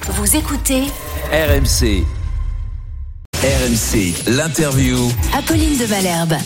Vous écoutez RMC. RMC, l'interview. Apolline de Malherbe.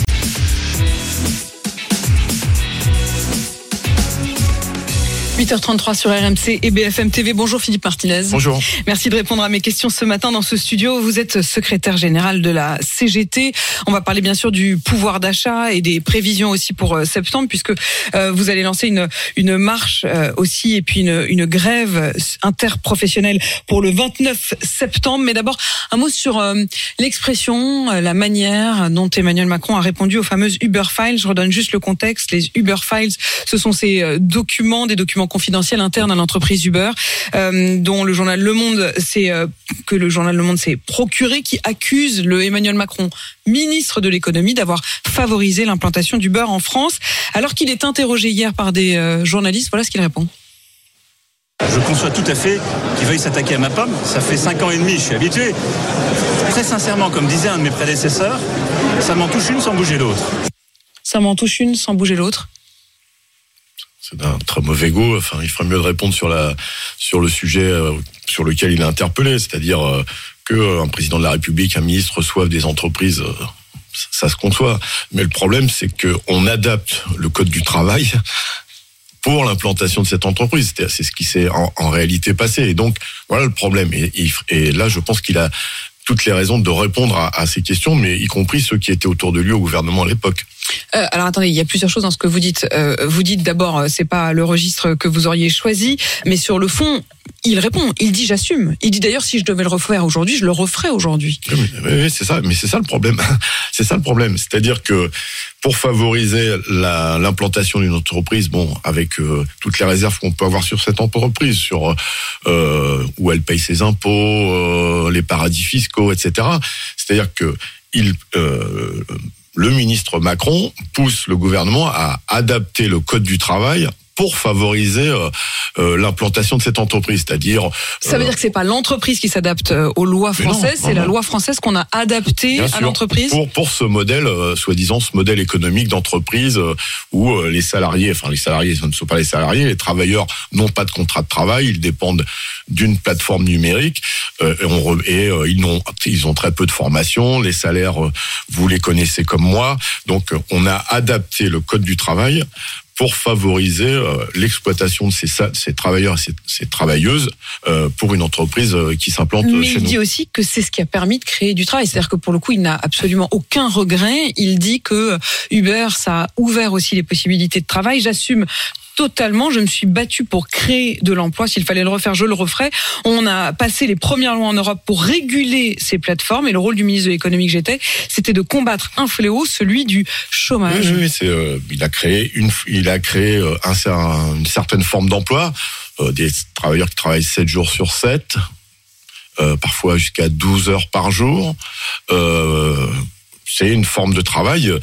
– 8h33 sur RMC et BFM TV. Bonjour Philippe Martinez. Bonjour. Merci de répondre à mes questions ce matin dans ce studio. Vous êtes secrétaire général de la CGT. On va parler bien sûr du pouvoir d'achat et des prévisions aussi pour septembre, puisque vous allez lancer une marche aussi et puis une grève interprofessionnelle pour le 29 septembre. Mais d'abord, un mot sur l'expression, la manière dont Emmanuel Macron a répondu aux fameuses Uber Files. Je redonne juste le contexte. Les Uber Files, ce sont ces documents confidentiels internes à l'entreprise Uber, dont le journal Le Monde s'est procuré, qui accuse le Emmanuel Macron, ministre de l'économie, d'avoir favorisé l'implantation d'Uber en France. Alors qu'il est interrogé hier par des journalistes, voilà ce qu'il répond. Je conçois tout à fait qu'il veuille s'attaquer à ma pomme. Ça fait 5 ans et demi, je suis habitué. Très sincèrement, comme disait un de mes prédécesseurs, ça m'en touche une sans bouger l'autre. Ça m'en touche une sans bouger l'autre. C'est d'un très mauvais goût. Enfin, il ferait mieux de répondre sur le sujet sur lequel il est interpellé, c'est-à-dire qu'un président de la République, un ministre reçoivent des entreprises, ça se conçoit. Mais le problème, c'est qu'on adapte le code du travail pour l'implantation de cette entreprise. C'est ce qui s'est en réalité passé. Et donc, voilà le problème. Et là, je pense qu'il a toutes les raisons de répondre à ces questions, mais y compris ceux qui étaient autour de lui au gouvernement à l'époque. Alors attendez, il y a plusieurs choses dans ce que vous dites. Vous dites d'abord, c'est pas le registre que vous auriez choisi, mais sur le fond, il répond, il dit j'assume. Il dit d'ailleurs si je devais le refaire aujourd'hui, je le referais aujourd'hui. Oui, c'est ça. Mais c'est ça le problème. C'est ça le problème. C'est-à-dire que pour favoriser l'implantation d'une entreprise, avec toutes les réserves qu'on peut avoir sur cette entreprise, sur où elle paye ses impôts, les paradis fiscaux, etc. C'est-à-dire que le ministre Macron pousse le gouvernement à adapter le code du travail pour favoriser l'implantation de cette entreprise, c'est-à-dire... Ça veut dire que c'est pas l'entreprise qui s'adapte aux lois françaises, c'est la loi française qu'on a adaptée à l'entreprise. Pour ce modèle, soi-disant ce modèle économique d'entreprise où les salariés, ce ne sont pas les salariés, les travailleurs n'ont pas de contrat de travail, ils dépendent d'une plateforme numérique ils ont très peu de formation, les salaires, vous les connaissez comme moi, donc on a adapté le code du travail pour favoriser l'exploitation de ces travailleurs et ces travailleuses pour une entreprise qui s'implante chez nous. Mais il dit aussi que c'est ce qui a permis de créer du travail. C'est-à-dire que pour le coup, il n'a absolument aucun regret. Il dit que Uber, ça a ouvert aussi les possibilités de travail. J'assume totalement, je me suis battue pour créer de l'emploi. S'il fallait le refaire, je le referais. On a passé les premières lois en Europe pour réguler ces plateformes et le rôle du ministre de l'économie que j'étais, c'était de combattre un fléau, celui du chômage. Oui, il a créé une certaine forme d'emploi, des travailleurs qui travaillent 7 jours sur 7, parfois jusqu'à 12 heures par jour. C'est une forme de travail,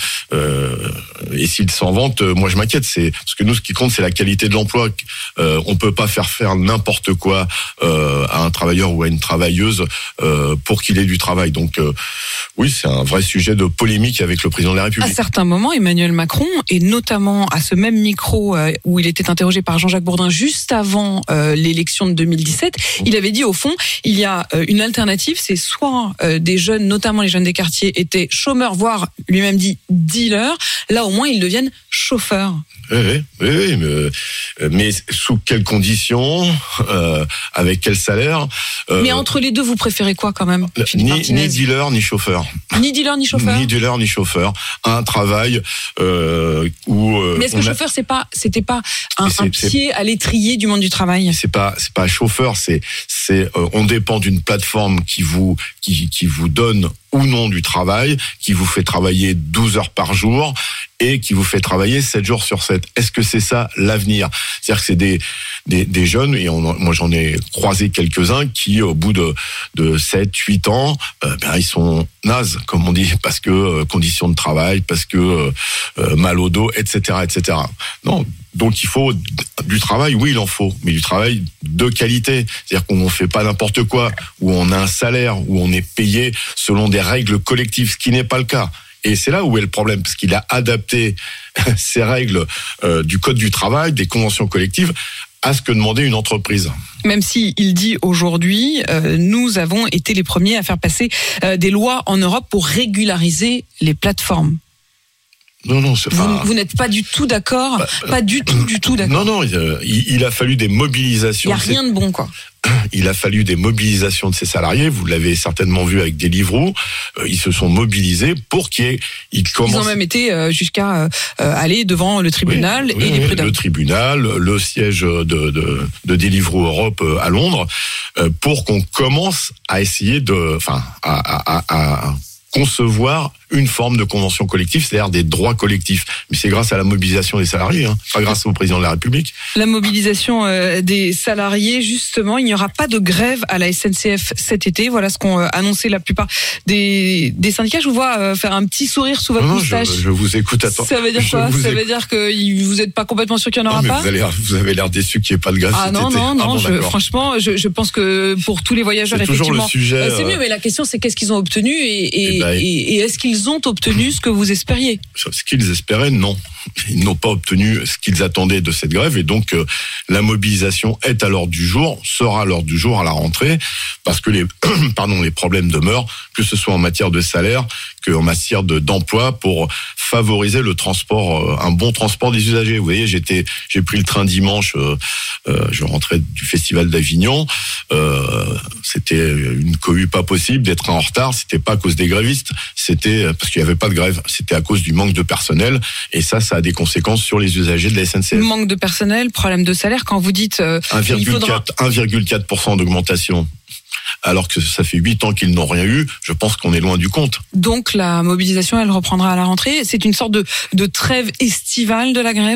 et s'ils s'en vantent, moi je m'inquiète. Parce que nous, ce qui compte, c'est la qualité de l'emploi. On peut pas faire n'importe quoi à un travailleur ou à une travailleuse pour qu'il ait du travail. Donc oui, c'est un vrai sujet de polémique avec le président de la République. À certains moments, Emmanuel Macron, et notamment à ce même micro où il était interrogé par Jean-Jacques Bourdin juste avant l'élection de 2017, il avait dit au fond, il y a une alternative, c'est soit des jeunes, notamment les jeunes des quartiers, étaient chômeurs, voire lui-même dit dealer, là au moins ils deviennent chauffeurs. Oui, mais sous quelles conditions, avec quel salaire Mais entre les deux, vous préférez quoi quand même, ni dealer, ni chauffeur. Ni dealer, ni chauffeur. Ni dealer, ni chauffeur. Un travail où... mais est-ce que chauffeur, c'était pas un pied à l'étrier du monde du travail? C'est pas chauffeur, on dépend d'une plateforme qui vous donne ou non du travail, qui vous fait travailler 12 heures par jour et qui vous fait travailler 7 jours sur 7. Est-ce que c'est ça l'avenir? C'est-à-dire que c'est des jeunes, et moi j'en ai croisé quelques-uns qui au bout de 7, 8 ans, ils sont nazes, comme on dit, parce que conditions de travail, parce que mal au dos, etc., etc. Non. Donc il faut du travail, oui il en faut, mais du travail de qualité. C'est-à-dire qu'on ne fait pas n'importe quoi, où on a un salaire, où on est payé selon des règles collectives, ce qui n'est pas le cas. Et c'est là où est le problème, parce qu'il a adapté ces règles du code du travail, des conventions collectives, à ce que demandait une entreprise. Même si il dit aujourd'hui, nous avons été les premiers à faire passer des lois en Europe pour régulariser les plateformes. Non, c'est pas... Vous n'êtes pas du tout d'accord, pas du tout d'accord. Non, il a fallu des mobilisations. Il n'y a rien de bon, quoi. Il a fallu des mobilisations de ces salariés. Vous l'avez certainement vu avec Deliveroo. Ils se sont mobilisés pour qu'ils commencent. Ils ont même été jusqu'à aller devant le tribunal et les prud'hommes. Le tribunal, le siège de Deliveroo Europe à Londres, pour qu'on commence à essayer à concevoir une forme de convention collective, c'est-à-dire des droits collectifs. Mais c'est grâce à la mobilisation des salariés, pas grâce au président de la République. La mobilisation des salariés, justement, il n'y aura pas de grève à la SNCF cet été. Voilà ce qu'ont annoncé la plupart des syndicats. Je vous vois faire un petit sourire sous votre moustache. Je vous écoute. Ça veut dire quoi ? Ça veut dire que vous n'êtes pas complètement sûr qu'il n'y en aura pas ? Vous avez l'air déçu qu'il n'y ait pas de grève cet été. Non. Franchement, je pense que pour tous les voyageurs, c'est effectivement, toujours le sujet. C'est mieux. Mais la question, c'est qu'est-ce qu'ils ont obtenu et est-ce qu'ils ont obtenu ce que vous espériez ? Ce qu'ils espéraient, non. Ils n'ont pas obtenu ce qu'ils attendaient de cette grève, et donc la mobilisation est à l'ordre du jour, sera à l'ordre du jour à la rentrée, parce que les problèmes demeurent, que ce soit en matière de salaire, qu'en matière d'emploi, pour favoriser le transport, un bon transport des usagers. Vous voyez, j'ai pris le train dimanche, je rentrais du Festival d'Avignon, c'était une cohue pas possible d'être en retard. C'était pas à cause des grévistes, c'était parce qu'il y avait pas de grève, c'était à cause du manque de personnel, et ça a des conséquences sur les usagers de la SNCF. Manque de personnel, problème de salaire. Quand vous dites 1,4% d'augmentation, alors que ça fait 8 ans qu'ils n'ont rien eu, je pense qu'on est loin du compte. Donc la mobilisation, elle reprendra à la rentrée. C'est une sorte de trêve estivale de la grève ?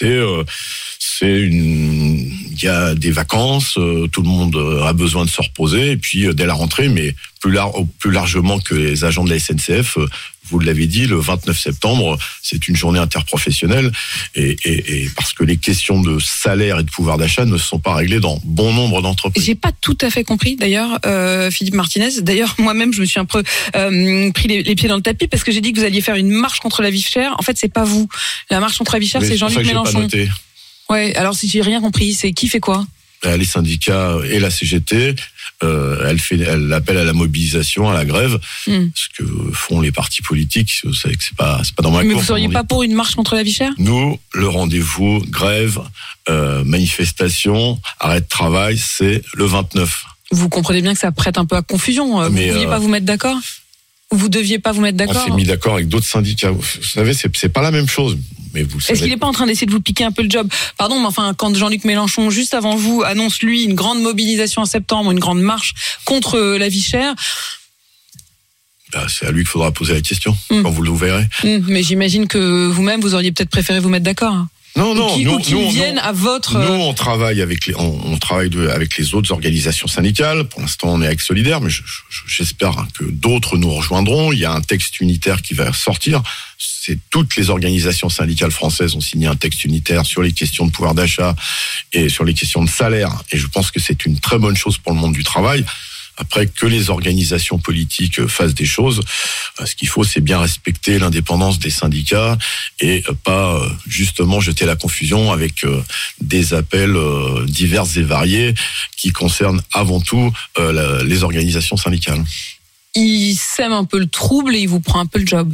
Il y a des vacances, tout le monde a besoin de se reposer, et puis dès la rentrée, mais plus largement que les agents de la SNCF, vous l'avez dit, le 29 septembre, c'est une journée interprofessionnelle, et parce que les questions de salaire et de pouvoir d'achat ne sont pas réglées dans bon nombre d'entreprises. J'ai pas tout à fait compris, d'ailleurs, Philippe Martinez. D'ailleurs, moi-même, je me suis un peu pris les pieds dans le tapis, parce que j'ai dit que vous alliez faire une marche contre la vie chère. En fait, c'est pas vous. La marche contre la vie chère, c'est Jean-Luc Mélenchon. Pas noté. Ouais, alors si j'ai rien compris, c'est qui fait quoi ? Les syndicats et la CGT, elle appelle à la mobilisation, à la grève, ce que font les partis politiques. Vous savez que c'est pas dans ma cour. Mais vous seriez pas pour une marche contre la vie chère ? Nous, le rendez-vous, grève, manifestation, arrêt de travail, c'est le 29. Vous comprenez bien que ça prête un peu à confusion. Vous ne pouviez pas vous mettre d'accord ? Vous deviez pas vous mettre d'accord ? On s'est mis d'accord avec d'autres syndicats. Vous savez, c'est pas la même chose. Mais vous le savez. Est-ce qu'il n'est pas en train d'essayer de vous piquer un peu le job ? Pardon, mais enfin, quand Jean-Luc Mélenchon, juste avant vous, annonce lui une grande mobilisation en septembre, une grande marche contre la vie chère. C'est à lui qu'il faudra poser la question quand vous le verrez. Mais j'imagine que vous-même, vous auriez peut-être préféré vous metêtre d'accord. Non, qu'ils viennent à votre. Nous, on travaille avec les autres organisations syndicales. Pour l'instant, on est avec Solidaire, mais j'espère que d'autres nous rejoindront. Il y a un texte unitaire qui va sortir. Toutes les organisations syndicales françaises ont signé un texte unitaire sur les questions de pouvoir d'achat et sur les questions de salaire. Et je pense que c'est une très bonne chose pour le monde du travail. Après, que les organisations politiques fassent des choses, ce qu'il faut, c'est bien respecter l'indépendance des syndicats et pas justement jeter la confusion avec des appels divers et variés qui concernent avant tout les organisations syndicales. Il sème un peu le trouble et il vous prend un peu le job.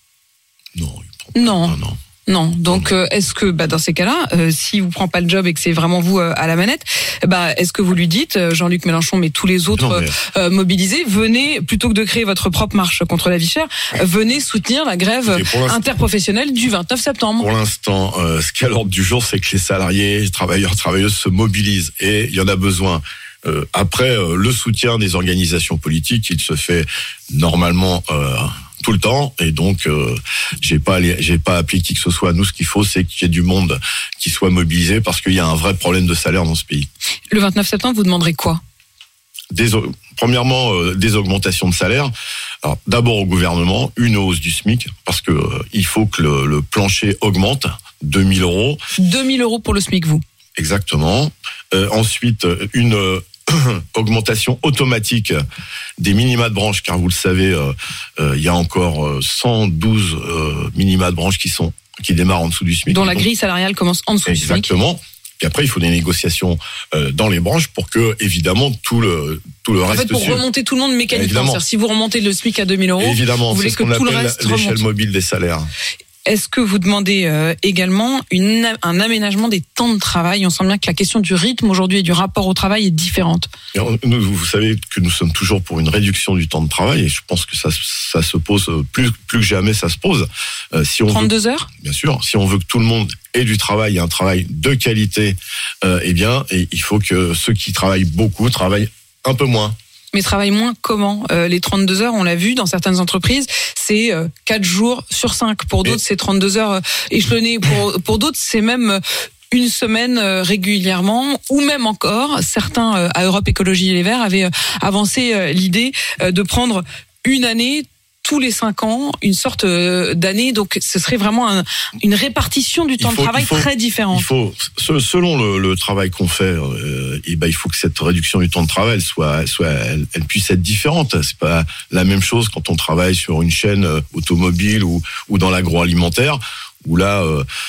Non. Donc, est-ce que, dans ces cas-là, s'il vous prend pas le job et que c'est vraiment vous à la manette, est-ce que vous lui dites, Jean-Luc Mélenchon, mais tous les autres mobilisés, venez, plutôt que de créer votre propre marche contre la vie chère, venez soutenir la grève interprofessionnelle du 29 septembre. Pour l'instant, ce qui est à l'ordre du jour, c'est que les salariés, les travailleurs, travailleuses se mobilisent, et il y en a besoin. Après, le soutien des organisations politiques, il se fait normalement tout le temps, et donc j'ai pas appelé qui que ce soit. Nous, ce qu'il faut, c'est qu'il y ait du monde qui soit mobilisé, parce qu'il y a un vrai problème de salaire dans ce pays. Le 29 septembre, vous demanderez quoi ? Premièrement, des augmentations de salaire. Alors, d'abord au gouvernement, une hausse du SMIC, parce que il faut que le plancher augmente, 2 000 euros. 2 000 euros pour le SMIC, vous ? Exactement. Ensuite, une augmentation automatique des minima de branche, car vous le savez, il y a encore 112 minima de branche qui démarrent en dessous du SMIC. Dont la grille salariale commence en dessous du SMIC. Exactement. Et après, il faut des négociations dans les branches pour que, évidemment, tout le en reste fait, pour suive. remonter tout le monde mécaniquement. Évidemment. C'est-à-dire, si vous remontez le SMIC à 2000 €, Évidemment, vous voulez c'est ce que qu'on tout le appelle reste l'échelle remonte. mobile des salaires. Est-ce que vous demandez également un aménagement des temps de travail? On sent bien que la question du rythme aujourd'hui et du rapport au travail est différente. Vous savez que nous sommes toujours pour une réduction du temps de travail et je pense que ça se pose plus que jamais, ça se pose. Si on 32 heures? Bien sûr, si on veut que tout le monde ait du travail et un travail de qualité, eh bien, il faut que ceux qui travaillent beaucoup travaillent un peu moins. Mais travaillent moins comment? Les 32 heures, on l'a vu dans certaines entreprises, c'est 4 jours sur 5. Pour d'autres, c'est 32 heures échelonnées. Pour d'autres, c'est même une semaine régulièrement, ou même encore, certains à Europe Écologie Les Verts avaient avancé l'idée de prendre une année tous les 5 ans, une sorte d'année. Donc, ce serait vraiment une répartition du temps de travail très différente. Il faut, selon le travail qu'on fait, il faut que cette réduction du temps de travail elle puisse être différente. C'est pas la même chose quand on travaille sur une chaîne automobile ou dans l'agroalimentaire, où là,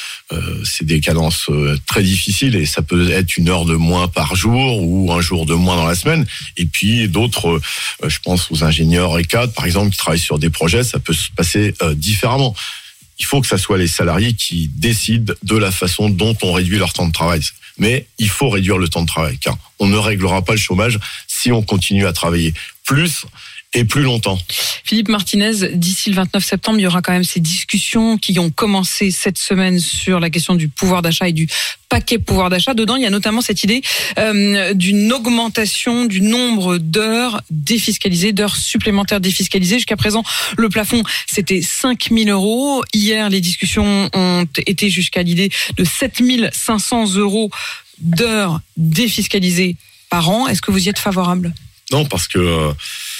c'est des cadences très difficiles et ça peut être 1 heure de moins par jour ou 1 jour de moins dans la semaine. Et puis d'autres, je pense aux ingénieurs et cadres, par exemple, qui travaillent sur des projets, ça peut se passer différemment. Il faut que ça soit les salariés qui décident de la façon dont on réduit leur temps de travail. Mais il faut réduire le temps de travail, car on ne réglera pas le chômage si on continue à travailler plus et plus longtemps. Philippe Martinez, d'ici le 29 septembre, il y aura quand même ces discussions qui ont commencé cette semaine sur la question du pouvoir d'achat et du paquet pouvoir d'achat. Dedans, il y a notamment cette idée d'une augmentation du nombre d'heures défiscalisées, d'heures supplémentaires défiscalisées. Jusqu'à présent, le plafond, c'était 5 000 €. Hier, les discussions ont été jusqu'à l'idée de 7 500 € d'heures défiscalisées par an. Est-ce que vous y êtes favorable? Non, parce que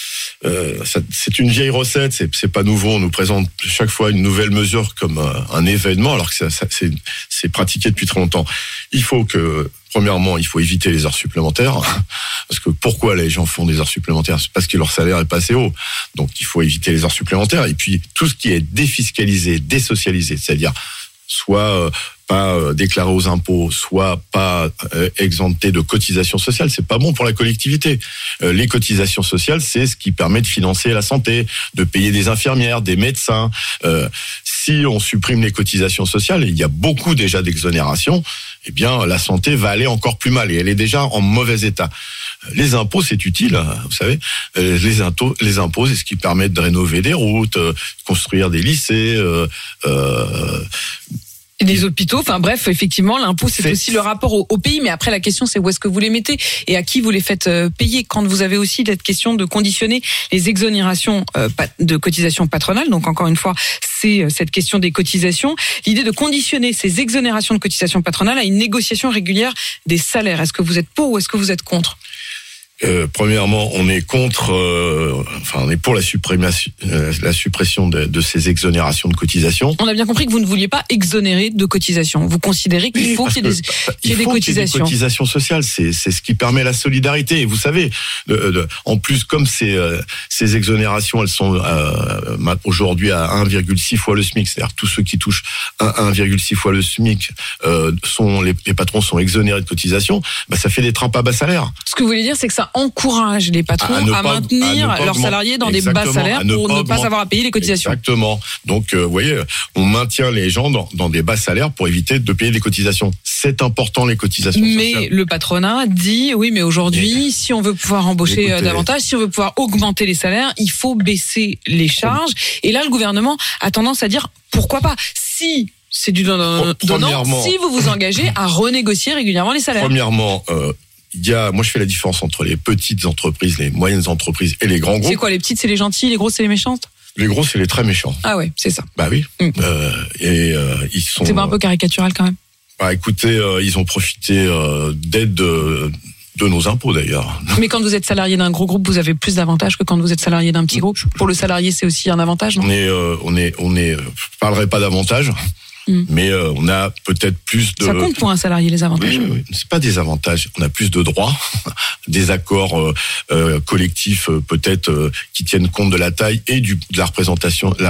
c'est une vieille recette, c'est pas nouveau. On nous présente chaque fois une nouvelle mesure comme un événement, alors que c'est pratiqué depuis très longtemps. Premièrement, il faut éviter les heures supplémentaires, parce que pourquoi les gens font des heures supplémentaires? C'est parce que leur salaire est pas assez haut. Donc il faut éviter les heures supplémentaires. Et puis tout ce qui est défiscalisé, désocialisé, c'est-à-dire soit pas déclaré aux impôts, soit pas exempté de cotisations sociales, c'est pas bon pour la collectivité. Les cotisations sociales, c'est ce qui permet de financer la santé, de payer des infirmières, des médecins. Si on supprime les cotisations sociales, et il y a beaucoup déjà d'exonérations, eh bien la santé va aller encore plus mal et elle est déjà en mauvais état. Les impôts, c'est utile, vous savez. Les impôts, c'est ce qui permet de rénover des routes, construire des lycées, les hôpitaux, enfin bref, effectivement, l'impôt c'est aussi le rapport au pays, mais après la question c'est où est-ce que vous les mettez et à qui vous les faites payer. Quand vous avez aussi cette question de conditionner les exonérations de cotisations patronales, donc encore une fois c'est cette question des cotisations, l'idée de conditionner ces exonérations de cotisations patronales à une négociation régulière des salaires. Est-ce que vous êtes pour ou est-ce que vous êtes contre? Premièrement, on est contre, on est pour la suppression de ces exonérations de cotisations. On a bien compris que vous ne vouliez pas exonérer de cotisations. Vous considérez qu'il faut qu'il y ait des cotisations. Il faut qu'il y ait des cotisations sociales. C'est ce qui permet la solidarité. Et vous savez, en plus, comme ces exonérations, elles sont aujourd'hui à 1,6 fois le SMIC, c'est-à-dire tous ceux qui touchent 1,6 fois le SMIC les patrons sont exonérés de cotisations. Ça fait des trampes à bas salaire. Ce que vous voulez dire, c'est que ça encourage les patrons à maintenir leurs salariés dans des bas salaires pour ne pas avoir à payer les cotisations. Exactement. Donc, vous voyez, on maintient les gens dans des bas salaires pour éviter de payer des cotisations. C'est important, les cotisations sociales. Mais le patronat dit, oui, mais aujourd'hui, si on veut pouvoir embaucher davantage, si on veut pouvoir augmenter les salaires, il faut baisser les charges. Et là, le gouvernement a tendance à dire, pourquoi pas? Si c'est du donnant, si vous vous engagez à renégocier régulièrement les salaires. Premièrement, moi je fais la différence entre les petites entreprises, les moyennes entreprises et les grands groupes. C'est quoi, les petites c'est les gentils, les grosses c'est les méchantes? Les gros c'est les très méchants. Ah ouais, c'est ça. Bah oui. Ils sont. C'est pas un peu caricatural quand même? Bah écoutez, ils ont profité d'aide de nos impôts d'ailleurs. Mais quand vous êtes salarié d'un gros groupe, vous avez plus d'avantages que quand vous êtes salarié d'un petit groupe. Pour le salarié, c'est aussi un avantage, non? Je parlerai pas d'avantages. Mais on a peut-être plus de... Ça compte pour un salarié, les avantages? Oui. C'est pas des avantages. On a plus de droits, des accords collectifs peut-être qui tiennent compte de la taille et de la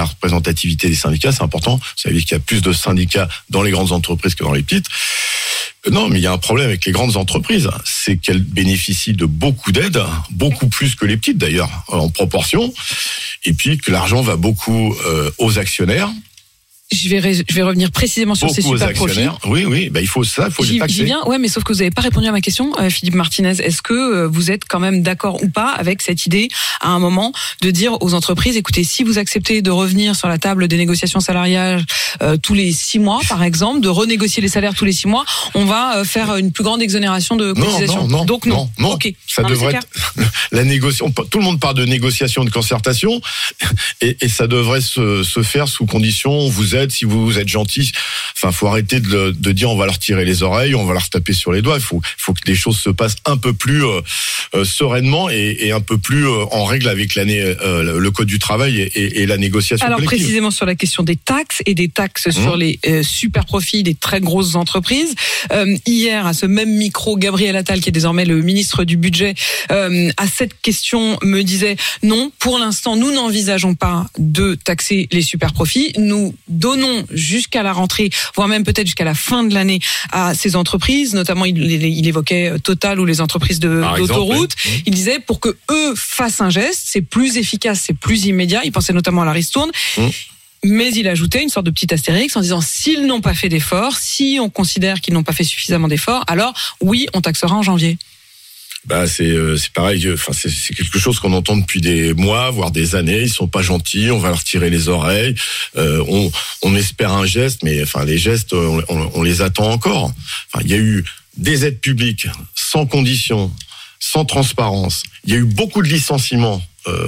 représentativité des syndicats. C'est important. Vous savez qu'il y a plus de syndicats dans les grandes entreprises que dans les petites. Non, mais il y a un problème avec les grandes entreprises, c'est qu'elles bénéficient de beaucoup d'aides, beaucoup plus que les petites d'ailleurs, en proportion, et puis que l'argent va beaucoup aux actionnaires. Je vais revenir précisément sur ces super profits. Oui, il faut les taxer. J'y viens, ouais, mais sauf que vous n'avez pas répondu à ma question, Philippe Martinez. Est-ce que vous êtes quand même d'accord ou pas avec cette idée, à un moment, de dire aux entreprises, écoutez, si vous acceptez de revenir sur la table des négociations salariales tous les 6 mois, par exemple, de renégocier les salaires tous les 6 mois, on va faire une plus grande exonération de cotisation. Non. Donc non. Ok. Ça devrait être la négociation. Tout le monde parle de négociation, de concertation, et ça devrait se faire sous condition. Vous êtes, si vous êtes gentil, enfin, faut arrêter de dire on va leur tirer les oreilles, on va leur taper sur les doigts. Il faut que les choses se passent un peu plus sereinement et un peu plus en règle avec le code du travail et la négociation collective. Alors précisément sur la question des taxes et des taxes sur les super profits des très grosses entreprises. Hier, à ce même micro, Gabriel Attal, qui est désormais le ministre du Budget, à cette question me disait non, pour l'instant, nous n'envisageons pas de taxer les super profits. Nous donnons jusqu'à la rentrée, voire même peut-être jusqu'à la fin de l'année, à ces entreprises, notamment il évoquait Total ou les entreprises d'autoroute. Il disait pour que eux fassent un geste, c'est plus efficace, c'est plus immédiat. Il pensait notamment à la ristourne. Mais il ajoutait une sorte de petit astérix en disant s'ils n'ont pas fait d'efforts, si on considère qu'ils n'ont pas fait suffisamment d'efforts, alors oui, on taxera en janvier. C'est pareil, enfin c'est quelque chose qu'on entend depuis des mois, voire des années. Ils sont pas gentils, on va leur tirer les oreilles. On espère un geste, mais enfin les gestes, on les attend encore. Enfin, il y a eu des aides publiques sans conditions, sans transparence. Il y a eu beaucoup de licenciements.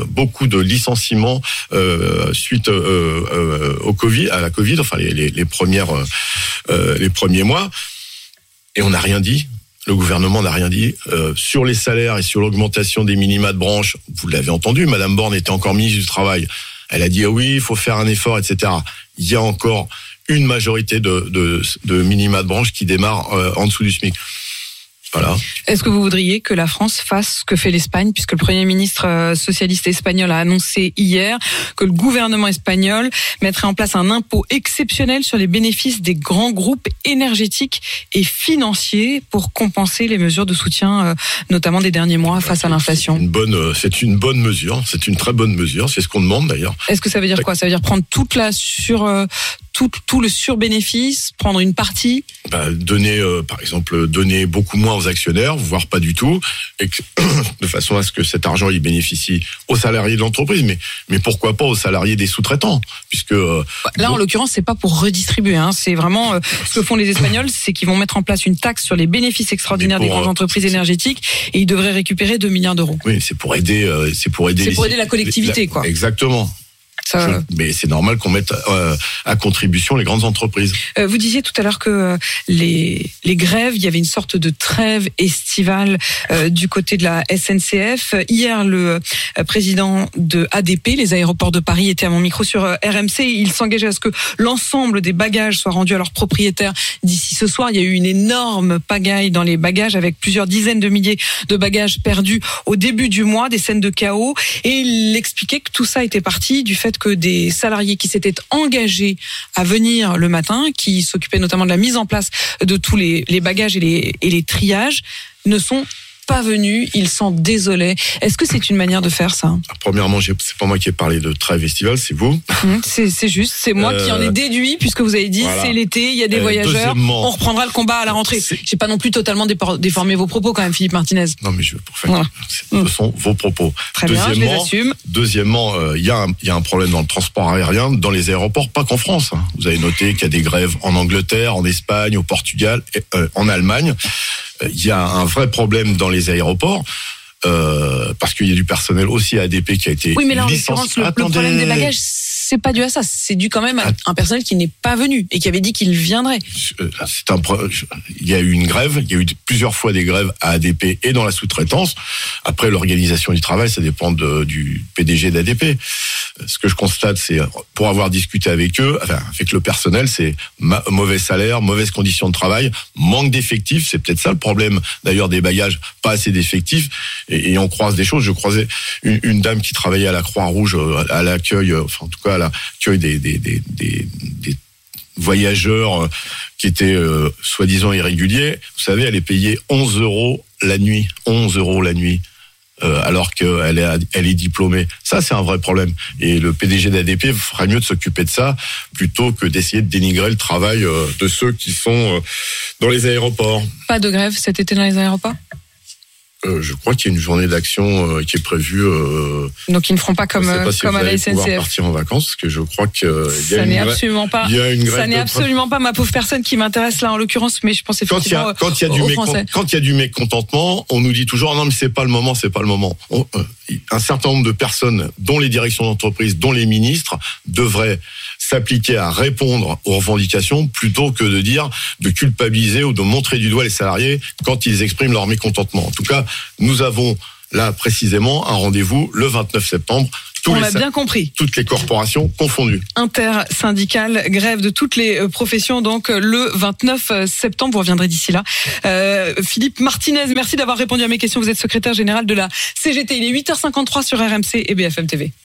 Suite au Covid, à la Covid, enfin les premiers mois, et on n'a rien dit. Le gouvernement n'a rien dit sur les salaires et sur l'augmentation des minima de branche. Vous l'avez entendu, Madame Borne était encore ministre du Travail. Elle a dit oui, il faut faire un effort, etc. Il y a encore une majorité de minima de branche qui démarre en dessous du SMIC. Voilà. Est-ce que vous voudriez que la France fasse ce que fait l'Espagne, puisque le Premier ministre socialiste espagnol a annoncé hier que le gouvernement espagnol mettrait en place un impôt exceptionnel sur les bénéfices des grands groupes énergétiques et financiers pour compenser les mesures de soutien, notamment des derniers mois face à l'inflation? C'est une bonne mesure, c'est une très bonne mesure, c'est ce qu'on demande d'ailleurs. Est-ce que ça veut dire quoi? Ça veut dire prendre tout le surbénéfice, prendre une partie? Par exemple, donner beaucoup moins aux actionnaires, voire pas du tout, de façon à ce que cet argent il bénéficie aux salariés de l'entreprise, mais pourquoi pas aux salariés des sous-traitants, puisque là en l'occurrence c'est pas pour redistribuer, c'est vraiment ce que font les Espagnols, c'est qu'ils vont mettre en place une taxe sur les bénéfices extraordinaires des grandes entreprises énergétiques et ils devraient récupérer 2 milliards d'euros. Oui, c'est pour aider la collectivité, quoi. Exactement. Mais c'est normal qu'on mette à contribution les grandes entreprises. Vous disiez tout à l'heure que les grèves, il y avait une sorte de trêve estivale du côté de la SNCF. Hier, le président de ADP, les aéroports de Paris, était à mon micro sur RMC. Il s'engageait à ce que l'ensemble des bagages soient rendus à leurs propriétaires d'ici ce soir. Il y a eu une énorme pagaille dans les bagages avec plusieurs dizaines de milliers de bagages perdus au début du mois, des scènes de chaos. Et il expliquait que tout ça était parti du fait que des salariés qui s'étaient engagés à venir le matin, qui s'occupaient notamment de la mise en place de tous les bagages et les triages, ne sont pas venus, ils sont désolés. Est-ce que c'est une manière de faire ça? Premièrement, c'est pas moi qui ai parlé de trêve estivale, c'est vous. C'est juste, c'est moi qui en ai déduit, puisque vous avez dit c'est l'été, il y a des voyageurs, on reprendra le combat à la rentrée. J'ai pas non plus totalement déformé vos propos quand même, Philippe Martinez. Non mais ce sont vos propos. Très bien, je les assume. Deuxièmement, il y a un problème dans le transport aérien, dans les aéroports, pas qu'en France. Vous avez noté qu'il y a des grèves en Angleterre, en Espagne, au Portugal, en Allemagne. Il y a un vrai problème dans les aéroports. Parce qu'il y a du personnel aussi à ADP qui a été licencié. Oui, mais là, en l'occurrence, le problème des bagages, c'est pas dû à ça. C'est dû quand même à un personnel qui n'est pas venu et qui avait dit qu'il viendrait. Il y a eu une grève. Il y a eu plusieurs fois des grèves à ADP et dans la sous-traitance. Après, l'organisation du travail, ça dépend du PDG d'ADP. Ce que je constate, c'est, pour avoir discuté avec eux, avec le personnel, c'est mauvais salaire, mauvaises conditions de travail, manque d'effectifs. C'est peut-être ça le problème, d'ailleurs, des bagages, pas assez d'effectifs. Et on croise des choses. Je croisais une dame qui travaillait à la Croix-Rouge, à l'accueil, enfin en tout cas à l'accueil des voyageur qui était soi-disant irrégulier, vous savez, elle est payée 11 € la nuit. 11 € la nuit. Alors qu'elle est diplômée. Ça, c'est un vrai problème. Et le PDG d'ADP ferait mieux de s'occuper de ça plutôt que d'essayer de dénigrer le travail de ceux qui sont dans les aéroports. Pas de grève cet été dans les aéroports ? Je crois qu'il y a une journée d'action qui est prévue. Donc ils ne feront pas comme à la SNCF. Pouvoir partir en vacances, parce que je crois que ça n'est absolument pas. Il y a une grève. Ça n'est absolument pas ma pauvre personne qui m'intéresse là en l'occurrence, mais je pense effectivement quand il y a du mécontentement, on nous dit toujours non mais c'est pas le moment. Un certain nombre de personnes, dont les directions d'entreprise, dont les ministres, devraient s'appliquer à répondre aux revendications plutôt que de culpabiliser ou de montrer du doigt les salariés quand ils expriment leur mécontentement. En tout cas, nous avons là précisément un rendez-vous le 29 septembre. On l'a bien compris. Toutes les corporations confondues. Intersyndicale, grève de toutes les professions, donc le 29 septembre. Vous reviendrez d'ici là. Philippe Martinez, merci d'avoir répondu à mes questions. Vous êtes secrétaire général de la CGT. Il est 8h53 sur RMC et BFM TV.